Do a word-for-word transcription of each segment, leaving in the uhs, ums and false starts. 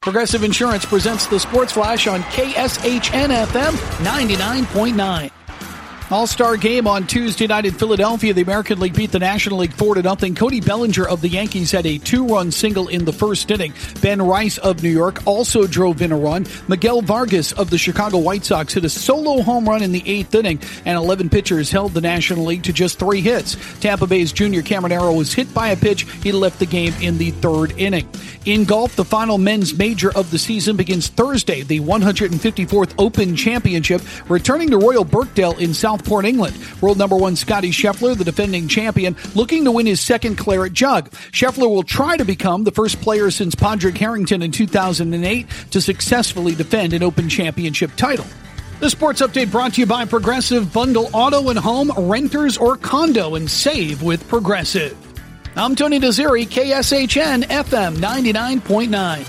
Progressive Insurance presents the Sports Flash on K S H N F M ninety-nine point nine. All-Star game on Tuesday night in Philadelphia. The American League beat the National League four to nothing. Cody Bellinger of the Yankees had a two-run single in the first inning. Ben Rice of New York also drove in a run. Miguel Vargas of the Chicago White Sox hit a solo home run in the eighth inning, and eleven pitchers held the National League to just three hits. Tampa Bay's Junior Caminero was hit by a pitch. He left the game in the third inning. In golf, the final men's major of the season begins Thursday, the one hundred fifty-fourth Open Championship, returning to Royal Birkdale in Southport, England. World number one Scottie Scheffler, the defending champion, looking to win his second claret jug. Scheffler will try to become the first player since Padraig Harrington in two thousand eight to successfully defend an Open Championship title. The Sports Update brought to you by Progressive. Bundle auto and home, renters or condo, and save with Progressive. I'm Tony Desiri, K S H N F M ninety-nine point nine.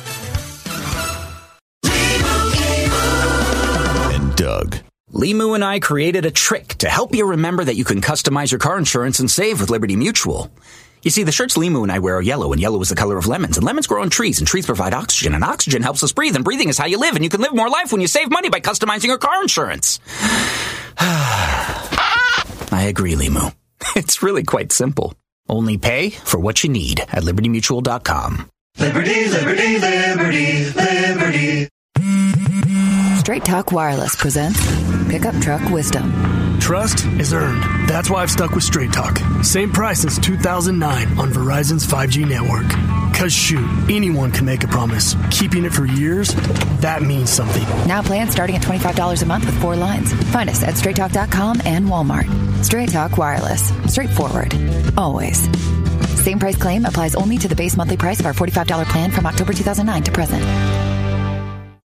And Doug. Limu and I created a trick to help you remember that you can customize your car insurance and save with Liberty Mutual. You see, the shirts Limu and I wear are yellow, and yellow is the color of lemons, and lemons grow on trees, and trees provide oxygen, and oxygen helps us breathe, and breathing is how you live, and you can live more life when you save money by customizing your car insurance. I agree, Limu. It's really quite simple. Only pay for what you need at liberty mutual dot com. Liberty, liberty, liberty, liberty. Straight Talk Wireless presents Pickup Truck Wisdom. Trust is earned. That's why I've stuck with Straight Talk. Same price since two thousand nine on Verizon's five G network. Cause shoot, anyone can make a promise. Keeping it for years, that means something. Now plans starting at twenty-five dollars a month with four lines. Find us at straight talk dot com and Walmart. Straight Talk Wireless. Straightforward. Always. Same price claim applies only to the base monthly price of our forty-five dollars plan from October two thousand nine to present.